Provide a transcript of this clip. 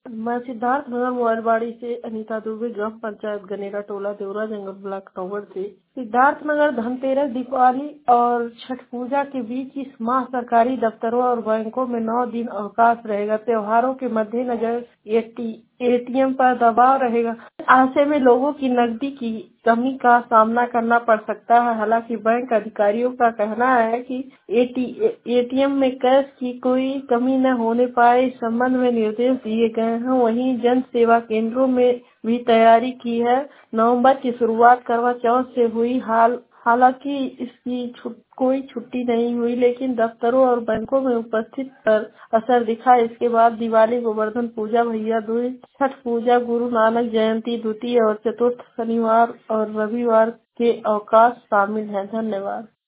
मैं सिद्धार्थ नगर मोबाइलबाड़ी से अनीता दुबे, ग्राम पंचायत गनेरा टोला देवरा जंगल ब्लॉक नौगढ़ से। सिद्धार्थ नगर धनतेरस, दीपावली और छठ पूजा के बीच इस माह सरकारी दफ्तरों और बैंकों में 9 दिन अवकाश रहेगा। त्योहारों के मद्देनजर एटीएम पर दबाव रहेगा। ऐसे में लोगों की नकदी की कमी का सामना करना पड़ सकता है। हालांकि बैंक अधिकारियों का कहना है कि एटीएम में कैश की कोई कमी न होने पाए, इस संबंध में निर्देश दिए गए हैं। वहीं जन सेवा केंद्रों में भी तैयारी की है। नवंबर की शुरुआत करवा चौथ से हुई। हालांकि इसकी कोई छुट्टी नहीं हुई, लेकिन दफ्तरों और बैंकों में उपस्थित पर असर दिखा। इसके बाद दिवाली, गोवर्धन पूजा, भैया दूज, छठ पूजा, गुरु नानक जयंती, द्वितीय और चतुर्थ शनिवार और रविवार के अवकाश शामिल हैं। धन्यवाद।